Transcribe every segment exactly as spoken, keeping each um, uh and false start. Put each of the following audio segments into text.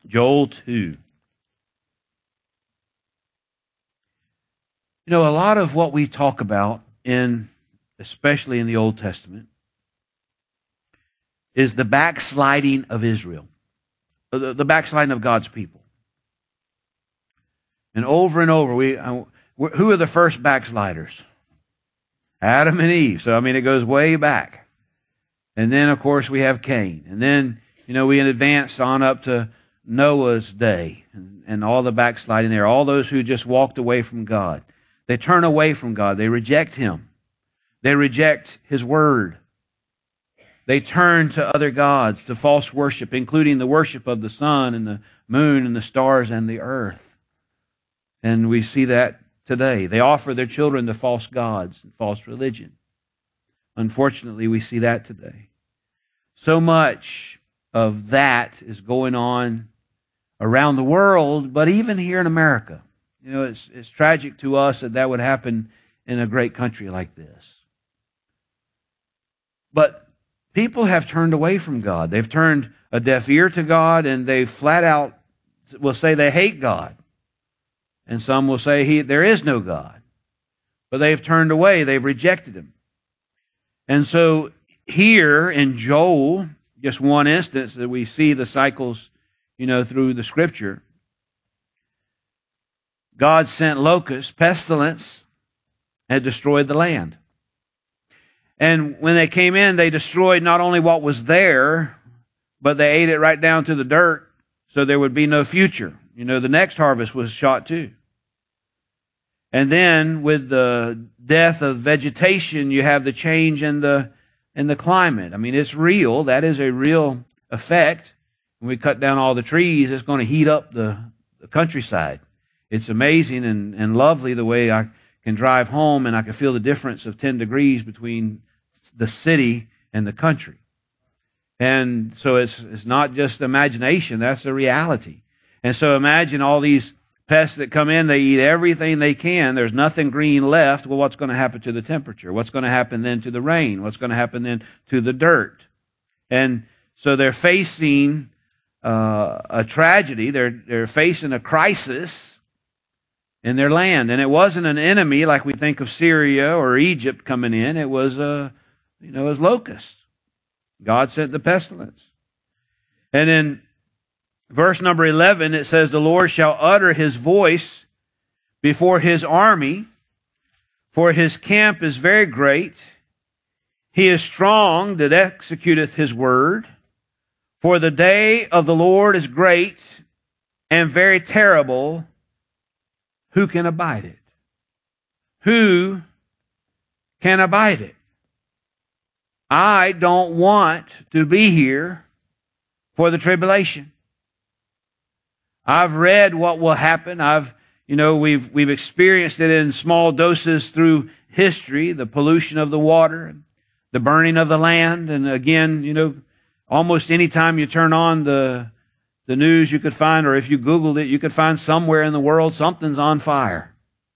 Joel two. You know, a lot of what we talk about in, especially in the Old Testament, is the backsliding of Israel, the, the backsliding of God's people. And over and over, we uh, who are the first backsliders? Adam and Eve. So, I mean, it goes way back. And then, of course, we have Cain. And then, you know, we advance on up to Noah's day and, and all the backsliding there. All those who just walked away from God. They turn away from God. They reject Him. They reject His Word. They turn to other gods, to false worship, including the worship of the sun and the moon and the stars and the earth. And we see that today. They offer their children to false gods and false religion. Unfortunately, we see that today. So much of that is going on around the world, but even here in America. You know, it's, it's tragic to us that that would happen in a great country like this. But people have turned away from God. They've turned a deaf ear to God, and they flat out will say they hate God. And some will say he, there is no God. But they've turned away. They've rejected Him. And so here in Joel, just one instance that we see the cycles, you know, through the Scripture. God sent locusts, pestilence, had destroyed the land. And when they came in, they destroyed not only what was there, but they ate it right down to the dirt, so there would be no future. You know, the next harvest was shot too. And then with the death of vegetation, you have the change in the in the climate. I mean, it's real. That is a real effect. When we cut down all the trees, it's going to heat up the, the countryside. It's amazing and, and lovely the way I can drive home and I can feel the difference of ten degrees between the city and the country. And so it's it's not just imagination, that's the reality. And so imagine all these pests that come in, they eat everything they can. There's nothing green left. Well, what's going to happen to the temperature? What's going to happen then to the rain? What's going to happen then to the dirt? And so they're facing uh, a tragedy. They're they're facing a crisis in their land. And it wasn't an enemy like we think of Syria or Egypt coming in. It was a, you know, it was locusts. God sent the pestilence. And in verse number eleven, it says, the Lord shall utter His voice before His army, for His camp is very great. He is strong that executeth His word. For the day of the Lord is great and very terrible. Who can abide it? Who can abide it? I don't want to be here for the tribulation. I've read what will happen. I've, you know, we've we've experienced it in small doses through history, the pollution of the water, the burning of the land, and again, you know, almost any time you turn on the the news you could find, or if you Googled it, you could find somewhere in the world something's on fire.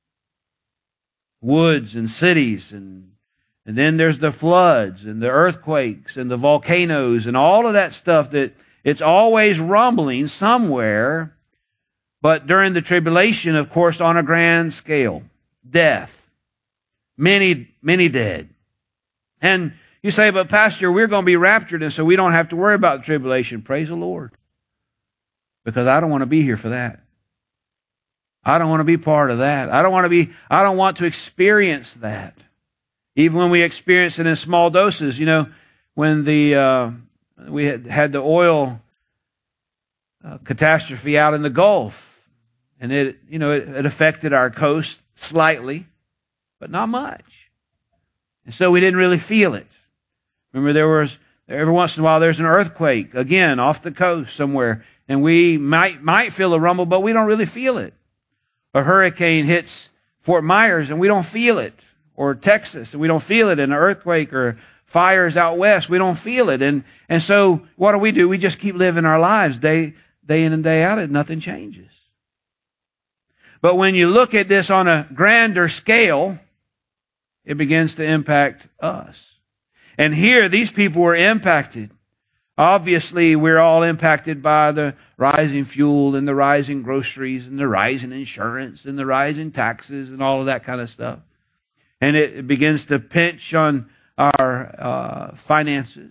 Woods and cities, and and then there's the floods and the earthquakes and the volcanoes and all of that stuff that it's always rumbling somewhere. But during the tribulation, of course, on a grand scale, death, many, many dead. And you say, but Pastor, we're going to be raptured, and so we don't have to worry about the tribulation. Praise the Lord. Because I don't want to be here for that. I don't want to be part of that. I don't want to be, I don't want to experience that. Even when we experience it in small doses, you know, when the, uh, we had, had the oil uh, catastrophe out in the Gulf, and it, you know, it, it affected our coast slightly, but not much. And so we didn't really feel it. Remember, there was, every once in a while, there's an earthquake, again, off the coast somewhere, and we might, might feel a rumble, but we don't really feel it. A hurricane hits Fort Myers, and we don't feel it. Or Texas, and we don't feel it. In an earthquake or fires out west, we don't feel it. And, and so what do we do? We just keep living our lives day, day in and day out, and nothing changes. But when you look at this on a grander scale, it begins to impact us. And here, these people were impacted. Obviously, we're all impacted by the rising fuel and the rising groceries and the rising insurance and the rising taxes and all of that kind of stuff. And it begins to pinch on our uh, finances.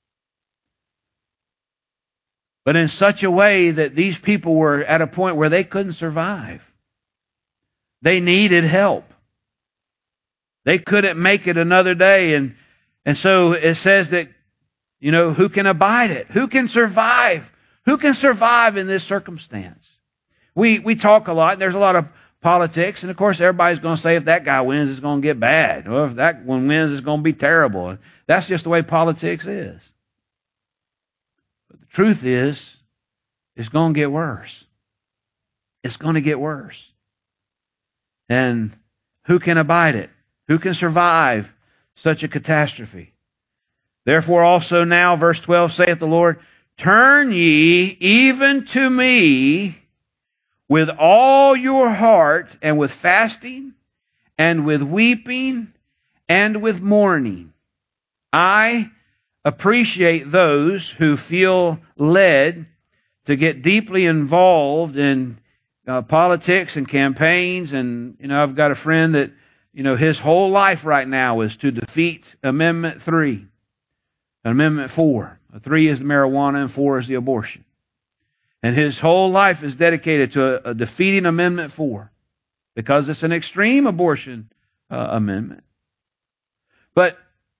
But in such a way that these people were at a point where they couldn't survive. They needed help. They couldn't make it another day. And, and so it says that, you know, who can abide it? Who can survive? Who can survive in this circumstance? We, we talk a lot, and there's a lot of politics, and of course everybody's going to say if that guy wins, it's going to get bad. Or if that one wins, it's going to be terrible. That's just the way politics is. But the truth is, it's going to get worse. It's going to get worse. And who can abide it? Who can survive such a catastrophe? Therefore also now, verse twelve, saith the Lord, turn ye even to me with all your heart, and with fasting, and with weeping, and with mourning. I appreciate those who feel led to get deeply involved in uh, politics and campaigns. And, you know, I've got a friend that, you know, his whole life right now is to defeat Amendment three. Amendment four. Three is the marijuana and four is the abortion. And his whole life is dedicated to a, a defeating Amendment four because it's an extreme abortion uh, amendment. But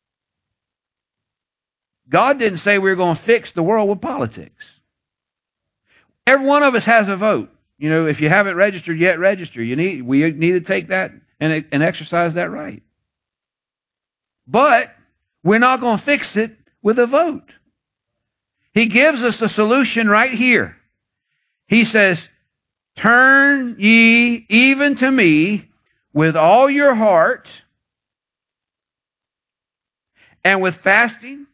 God didn't say we were going to fix the world with politics. Every one of us has a vote. You know, if you haven't registered yet, register. You need, we need to take that and, and exercise that right. But we're not going to fix it with a vote. He gives us the solution right here. He says, turn ye even to me with all your heart, and with fasting.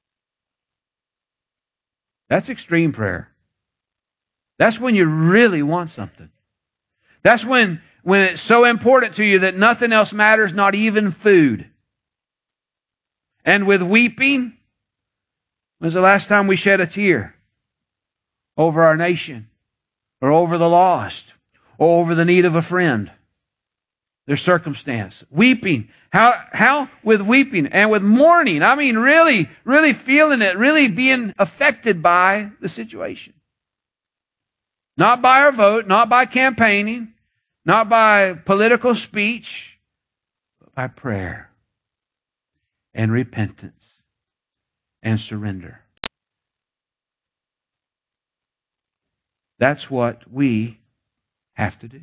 That's extreme prayer. That's when you really want something. That's when, when it's so important to you that nothing else matters, not even food. And with weeping. When's the last time we shed a tear over our nation, or over the lost, or over the need of a friend, their circumstance? Weeping. How, how? With weeping and with mourning. I mean, really, really feeling it, really being affected by the situation. Not by our vote, not by campaigning, not by political speech, but by prayer and repentance and surrender. That's what we have to do.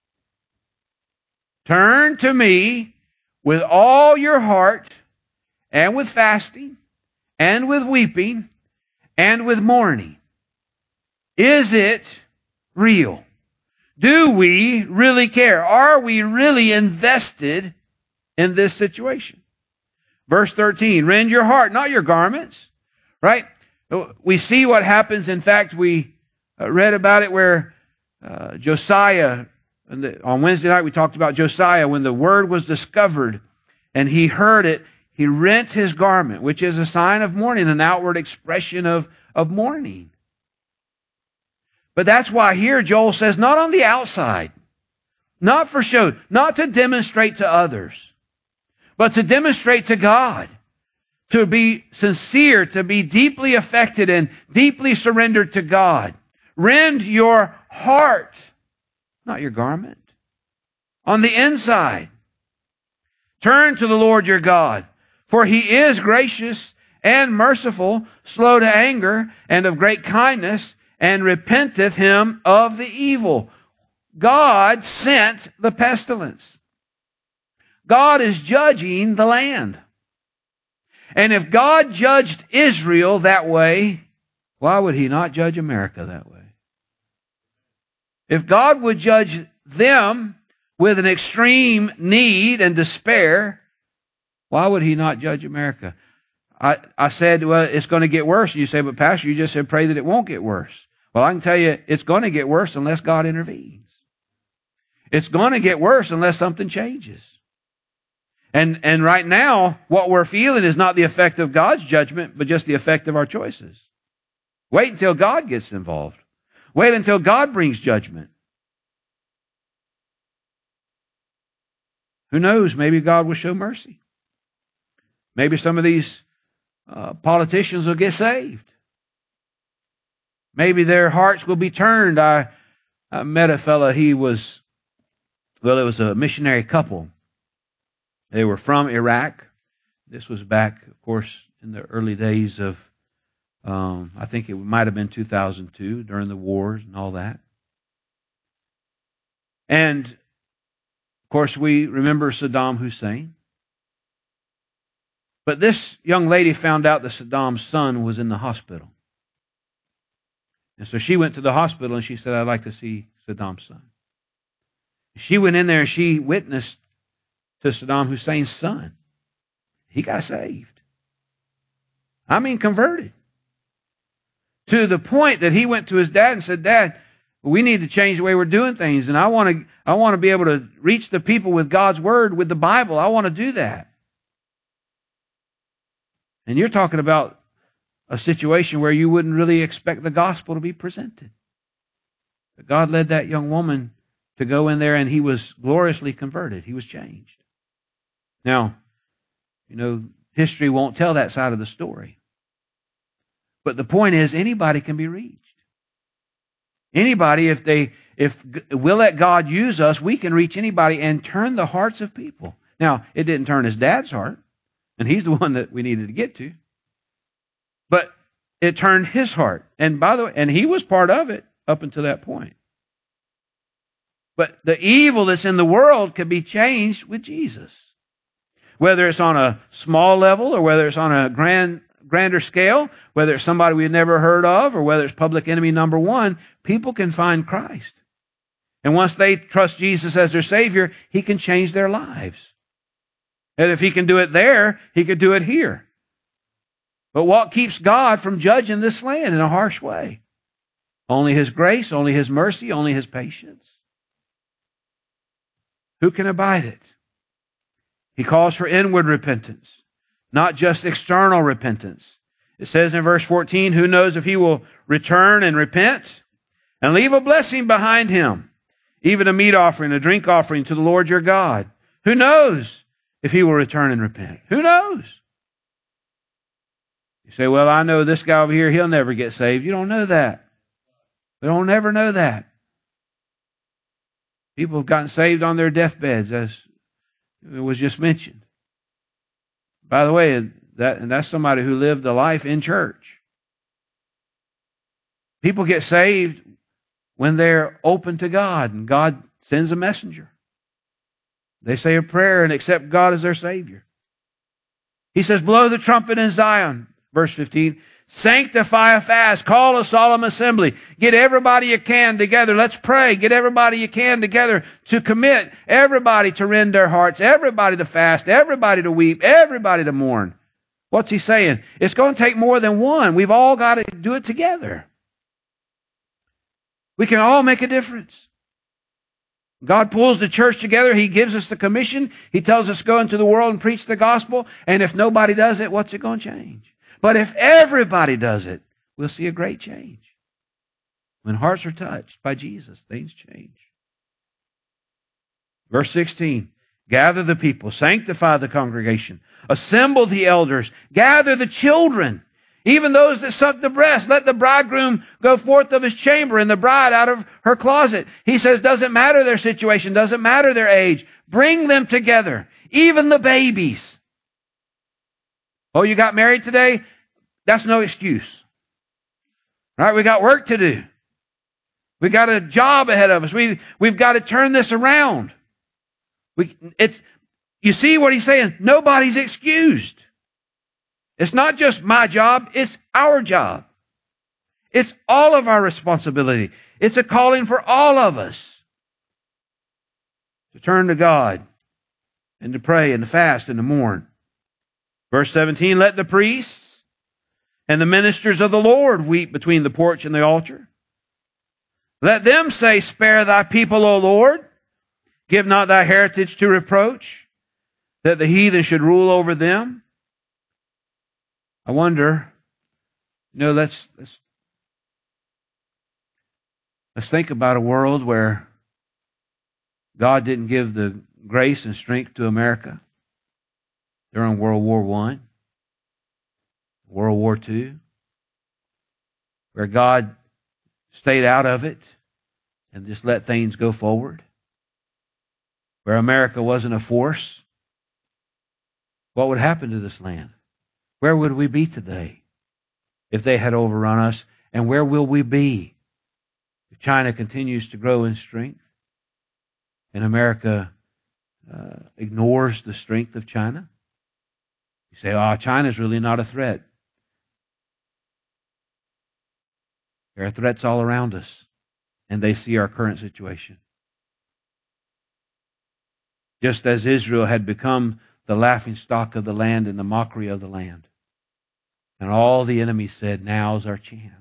Turn to me with all your heart, and with fasting, and with weeping, and with mourning. Is it real? Do we really care? Are we really invested in this situation? Verse thirteen, rend your heart, not your garments. Right? We see what happens. In fact, we read about it where uh, Josiah, on Wednesday night we talked about Josiah, when the word was discovered and he heard it, he rent his garment, which is a sign of mourning, an outward expression of, of mourning. But that's why here Joel says, not on the outside, not for show, not to demonstrate to others, but to demonstrate to God, to be sincere, to be deeply affected and deeply surrendered to God. Rend your heart, not your garment. On the inside, turn to the Lord your God, for he is gracious and merciful, slow to anger, and of great kindness, and repenteth him of the evil. God sent the pestilence. God is judging the land. And if God judged Israel that way, why would he not judge America that way? If God would judge them with an extreme need and despair, why would he not judge America? I, I said, well, it's going to get worse. And you say, but Pastor, you just said pray that it won't get worse. Well, I can tell you, it's going to get worse unless God intervenes. It's going to get worse unless something changes. And, and right now, what we're feeling is not the effect of God's judgment, but just the effect of our choices. Wait until God gets involved. Wait until God brings judgment. Who knows? Maybe God will show mercy. Maybe some of these uh, politicians will get saved. Maybe their hearts will be turned. I, I met a fellow, he was, well, it was a missionary couple. They were from Iraq. This was back, of course, in the early days of, um, I think it might have been two thousand two, during the wars and all that. And, of course, we remember Saddam Hussein. But this young lady found out that Saddam's son was in the hospital. And so she went to the hospital and she said, I'd like to see Saddam's son. She went in there and she witnessed to Saddam Hussein's son. He got saved. I mean, converted. To the point that he went to his dad and said, Dad, we need to change the way we're doing things. And I want to, I want to be able to reach the people with God's word, with the Bible. I want to do that. And you're talking about a situation where you wouldn't really expect the gospel to be presented. But God led that young woman to go in there and he was gloriously converted. He was changed. Now, you know, history won't tell that side of the story. But the point is, anybody can be reached. Anybody, if they, if we'll let God use us, we can reach anybody and turn the hearts of people. Now, it didn't turn his dad's heart, and he's the one that we needed to get to. But it turned his heart. And by the way, and he was part of it up until that point. But the evil that's in the world can be changed with Jesus. Whether it's on a small level or whether it's on a grand, grander scale, whether it's somebody we've never heard of or whether it's public enemy number one, people can find Christ. And once they trust Jesus as their Savior, He can change their lives. And if He can do it there, He could do it here. But what keeps God from judging this land in a harsh way? Only His grace, only His mercy, only His patience. Who can abide it? He calls for inward repentance, not just external repentance. It says in verse fourteen, who knows if he will return and repent and leave a blessing behind him, even a meat offering, a drink offering to the Lord your God. Who knows if he will return and repent? Who knows? You say, well, I know this guy over here, he'll never get saved. You don't know that. We don't ever know that. People have gotten saved on their deathbeds, as it was just mentioned. By the way, that and that's somebody who lived a life in church. People get saved when they're open to God, and God sends a messenger. They say a prayer and accept God as their Savior. He says, blow the trumpet in Zion, verse fifteen. Sanctify a fast, call a solemn assembly. Get everybody you can together. Let's pray. Get everybody you can together to commit. Everybody to rend their hearts. Everybody to fast. Everybody to weep. Everybody to mourn. What's he saying? It's going to take more than one. We've all got to do it together. We can all make a difference. God pulls the church together. He gives us the commission. He tells us to go into the world and preach the gospel. And if nobody does it, what's it going to change? But if everybody does it, we'll see a great change. When hearts are touched by Jesus, things change. Verse sixteen, gather the people, sanctify the congregation, assemble the elders, gather the children, even those that suck the breast. Let the bridegroom go forth of his chamber and the bride out of her closet. He says, doesn't matter their situation, doesn't matter their age. Bring them together, even the babies. Oh, you got married today? That's no excuse. All right, we got work to do. We got a job ahead of us. We, we've got to turn this around. We, it's, you see what he's saying? Nobody's excused. It's not just my job, it's our job. It's all of our responsibility. It's a calling for all of us to turn to God and to pray and to fast and to mourn. Verse seventeen, let the priests and the ministers of the Lord weep between the porch and the altar. Let them say, spare thy people, O Lord. Give not thy heritage to reproach, that the heathen should rule over them. I wonder, you know, let's, let's Let's think about a world where God didn't give the grace and strength to America during World War One, World War Two, where God stayed out of it and just let things go forward, where America wasn't a force. What would happen to this land? Where would we be today if they had overrun us? And where will we be if China continues to grow in strength and America uh, ignores the strength of China? You say, oh, China's really not a threat. There are threats all around us, and they see our current situation. Just as Israel had become the laughingstock of the land and the mockery of the land. And all the enemies said, now's our chance.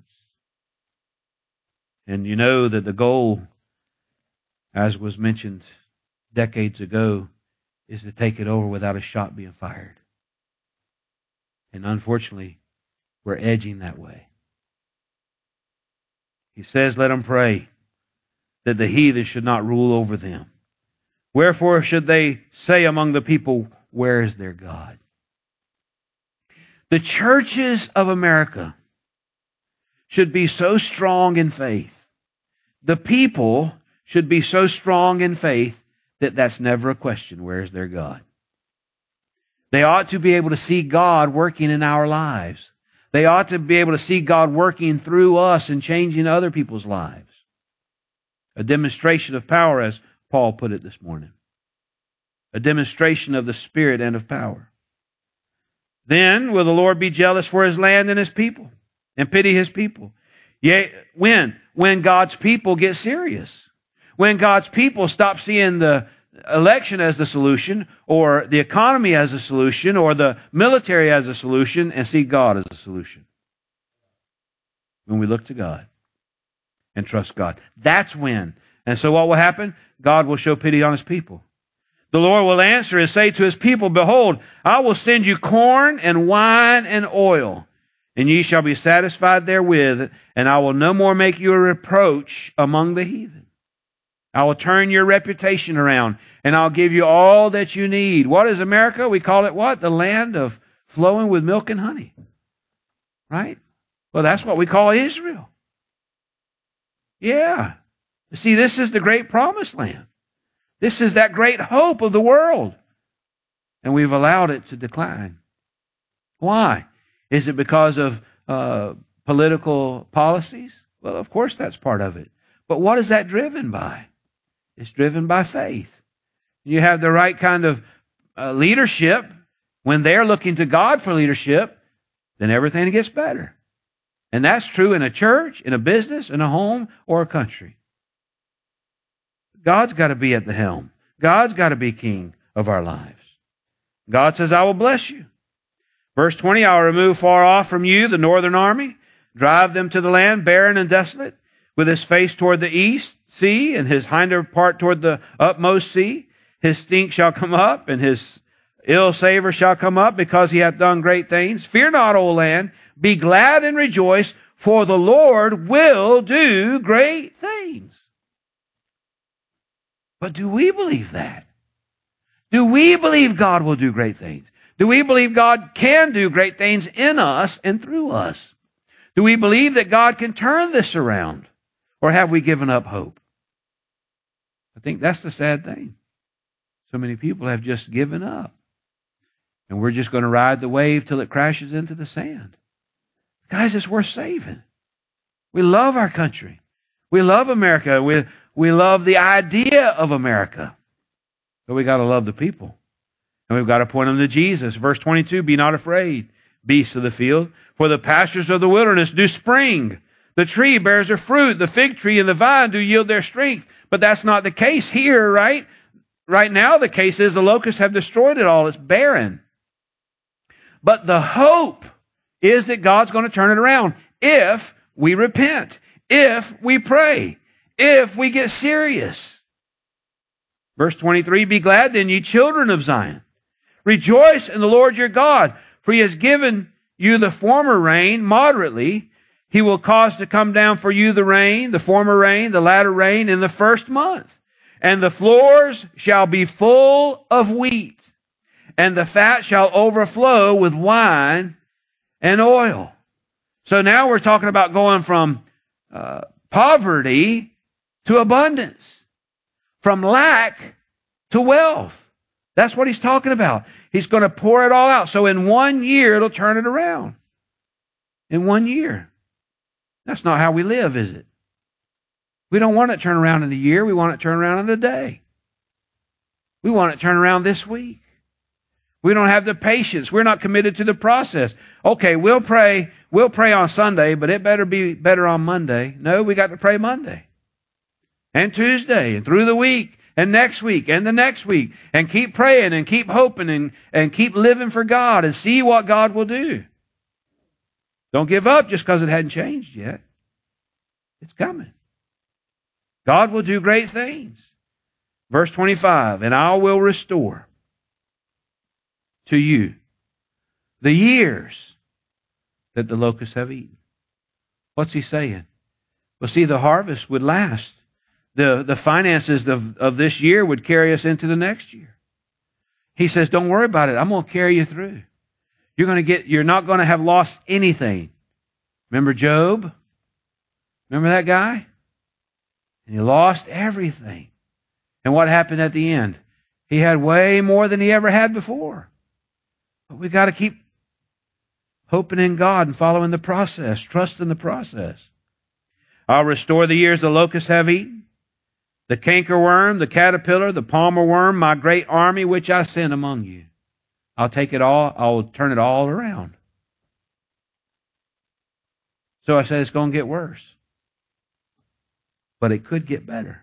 And you know that the goal, as was mentioned decades ago, is to take it over without a shot being fired. And unfortunately, we're edging that way. He says, let them pray that the heathen should not rule over them. Wherefore should they say among the people, where is their God? The churches of America should be so strong in faith. The people should be so strong in faith that that's never a question. Where is their God? They ought to be able to see God working in our lives. They ought to be able to see God working through us and changing other people's lives. A demonstration of power, as Paul put it this morning. A demonstration of the Spirit and of power. Then will the Lord be jealous for His land and His people, and pity His people. Yea, when? When God's people get serious. When God's people stop seeing the election as the solution, or the economy as a solution, or the military as a solution, and see God as a solution. When we look to God and trust God. That's when. And so what will happen? God will show pity on His people. The Lord will answer and say to His people, behold, I will send you corn and wine and oil, and ye shall be satisfied therewith, and I will no more make you a reproach among the heathen. I will turn your reputation around, and I'll give you all that you need. What is America? We call it what? The land of flowing with milk and honey. Right? Well, that's what we call Israel. Yeah. See, this is the great promised land. This is that great hope of the world. And we've allowed it to decline. Why? Is it because of uh, political policies? Well, of course that's part of it. But what is that driven by? It's driven by faith. You have the right kind of uh, leadership. When they're looking to God for leadership, then everything gets better. And that's true in a church, in a business, in a home, or a country. God's got to be at the helm. God's got to be king of our lives. God says, I will bless you. Verse twenty, I will remove far off from you the northern army, drive them to the land barren and desolate, with his face toward the east sea, and his hinder part toward the utmost sea. His stink shall come up, and his ill savor shall come up, because he hath done great things. Fear not, O land, be glad and rejoice, for the Lord will do great things. But do we believe that? Do we believe God will do great things? Do we believe God can do great things in us and through us? Do we believe that God can turn this around? Or have we given up hope? I think that's the sad thing. So many people have just given up. And we're just going to ride the wave till it crashes into the sand. Guys, it's worth saving. We love our country. We love America. We, we love the idea of America. But we got to love the people. And we've got to point them to Jesus. Verse twenty-two, be not afraid, beasts of the field, for the pastures of the wilderness do spring. The tree bears her fruit. The fig tree and the vine do yield their strength. But that's not the case here, right? Right now the case is the locusts have destroyed it all. It's barren. But the hope is that God's going to turn it around if we repent, if we pray, if we get serious. Verse twenty-three, be glad then, ye children of Zion. Rejoice in the Lord your God, for he has given you the former rain moderately. He will cause to come down for you the rain, the former rain, the latter rain in the first month. And the floors shall be full of wheat, and the fat shall overflow with wine and oil. So now we're talking about going from uh, poverty to abundance, from lack to wealth. That's what he's talking about. He's going to pour it all out. So in one year, it'll turn it around. In one year. That's not how we live, is it? We don't want it to turn around in a year. We want it to turn around in a day. We want it to turn around this week. We don't have the patience. We're not committed to the process. Okay, we'll pray, we'll pray on Sunday, but it better be better on Monday. No, we got to pray Monday. And Tuesday, and through the week, and next week, and the next week. And keep praying, and keep hoping, and, and keep living for God, and see what God will do. Don't give up just because it hadn't changed yet. It's coming. God will do great things. Verse twenty-five, and I will restore to you the years that the locusts have eaten. What's he saying? Well, see, the harvest would last. The, the finances of, of this year would carry us into the next year. He says, don't worry about it. I'm going to carry you through. You're going to get, you're not going to have lost anything. Remember Job? Remember that guy? And he lost everything. And what happened at the end? He had way more than he ever had before. But we got to keep hoping in God and following the process, trusting the process. I'll restore the years the locusts have eaten, the cankerworm, the caterpillar, the palmer worm, my great army which I sent among you. I'll take it all, I'll turn it all around. So I said it's going to get worse. But it could get better.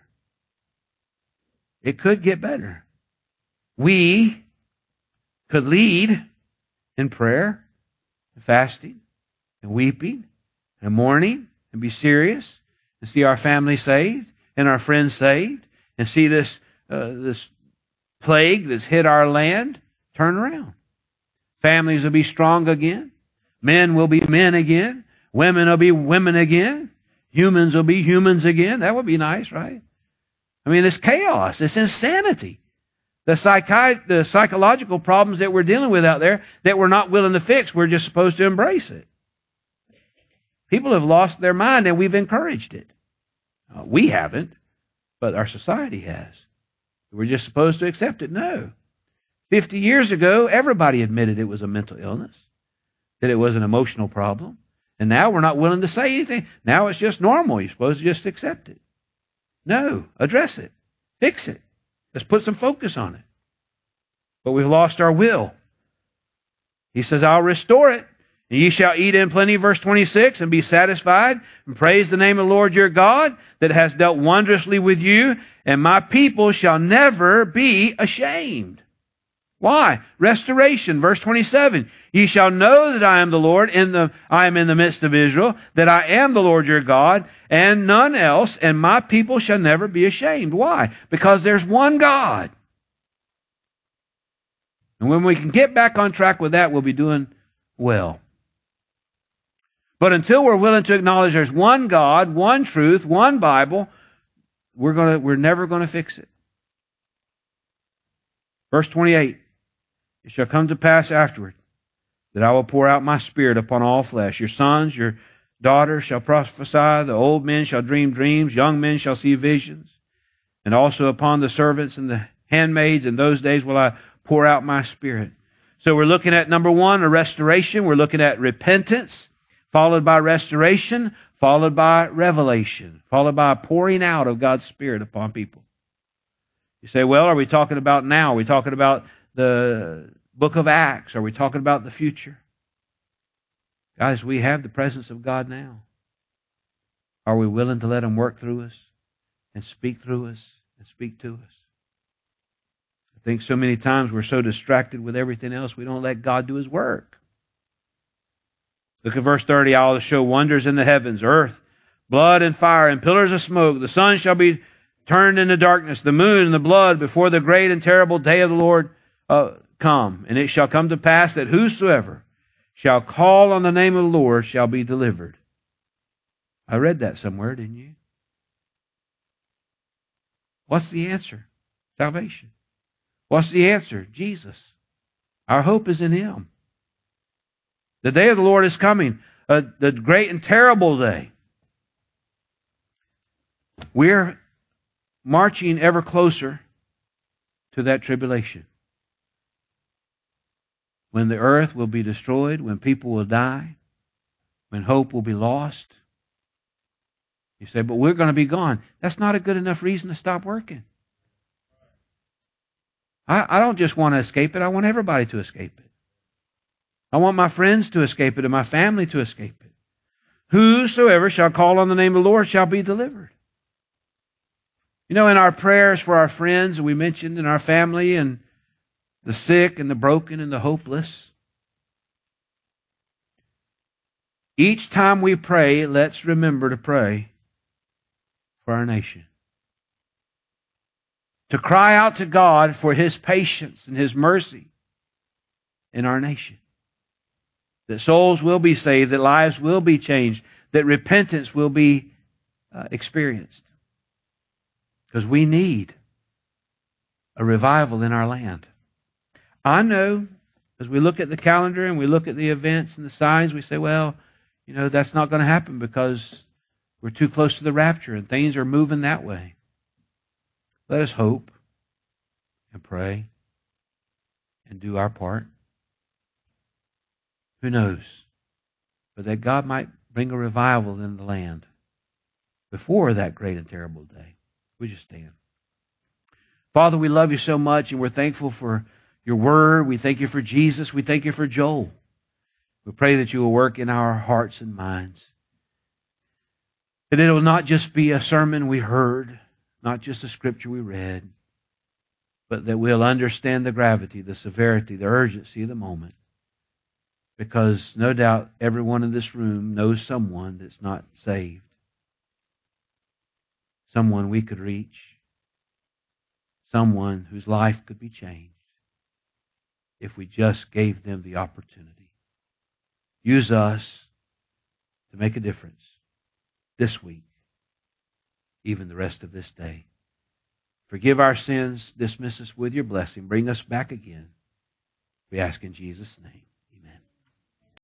It could get better. We could lead in prayer, and fasting, and weeping, and mourning, and be serious, and see our family saved, and our friends saved, and see this uh, this plague that's hit our land turn around. Families will be strong again. Men will be men again. Women will be women again. Humans will be humans again. That would be nice, right? I mean, it's chaos. It's insanity. The, psychi- the psychological problems that we're dealing with out there that we're not willing to fix, we're just supposed to embrace it. People have lost their mind and we've encouraged it. Uh, we haven't, but our society has. We're just supposed to accept it. No. Fifty years ago, everybody admitted it was a mental illness, that it was an emotional problem. And now we're not willing to say anything. Now it's just normal. You're supposed to just accept it. No. Address it. Fix it. Let's put some focus on it. But we've lost our will. He says, I'll restore it. And ye shall eat in plenty, verse twenty-six, and be satisfied, and praise the name of the Lord your God, that has dealt wondrously with you, and my people shall never be ashamed. Why? Restoration, verse twenty-seven. Ye shall know that I am the Lord, in the I am in the midst of Israel, that I am the Lord your God, and none else, and my people shall never be ashamed. Why? Because there's one God. And when we can get back on track with that, we'll be doing well. But until we're willing to acknowledge there's one God, one truth, one Bible, we're gonna we're never going to fix it. Verse twenty-eight. It shall come to pass afterward that I will pour out my spirit upon all flesh. Your sons, your daughters shall prophesy, the old men shall dream dreams, young men shall see visions. And also upon the servants and the handmaids in those days will I pour out my spirit. So we're looking at, number one, a restoration. We're looking at repentance, followed by restoration, followed by revelation, followed by a pouring out of God's Spirit upon people. You say, well, are we talking about now? Are we talking about the book of Acts? Are we talking about the future? Guys, we have the presence of God now. Are we willing to let Him work through us and speak through us and speak to us? I think so many times we're so distracted with everything else, we don't let God do His work. Look at verse thirty. I will show wonders in the heavens, earth, blood and fire, and pillars of smoke. The sun shall be turned into darkness, the moon and the blood, before the great and terrible day of the Lord uh, come. And it shall come to pass that whosoever shall call on the name of the Lord shall be delivered. I read that somewhere, didn't you? What's the answer? Salvation. What's the answer? Jesus. Our hope is in Him. The day of the Lord is coming, uh, the great and terrible day. We're marching ever closer to that tribulation. When the earth will be destroyed, when people will die, when hope will be lost. You say, but we're going to be gone. That's not a good enough reason to stop working. I, I don't just want to escape it. I want everybody to escape it. I want my friends to escape it and my family to escape it. Whosoever shall call on the name of the Lord shall be delivered. You know, in our prayers for our friends, we mentioned in our family and the sick and the broken and the hopeless. Each time we pray, let's remember to pray for our nation. To cry out to God for His patience and His mercy in our nation. That souls will be saved, that lives will be changed, that repentance will be uh, experienced. Because we need a revival in our land. I know, as we look at the calendar and we look at the events and the signs, we say, well, you know, that's not going to happen because we're too close to the rapture and things are moving that way. Let us hope and pray and do our part. Who knows? But that God might bring a revival in the land before that great and terrible day. We just stand. Father, we love you so much and we're thankful for your word. We thank you for Jesus. We thank you for Joel. We pray that you will work in our hearts and minds. That it will not just be a sermon we heard, not just a scripture we read, but that we'll understand the gravity, the severity, the urgency of the moment. Because no doubt everyone in this room knows someone that's not saved. Someone we could reach. Someone whose life could be changed if we just gave them the opportunity. Use us to make a difference this week, even the rest of this day. Forgive our sins, dismiss us with your blessing, bring us back again. We ask in Jesus' name.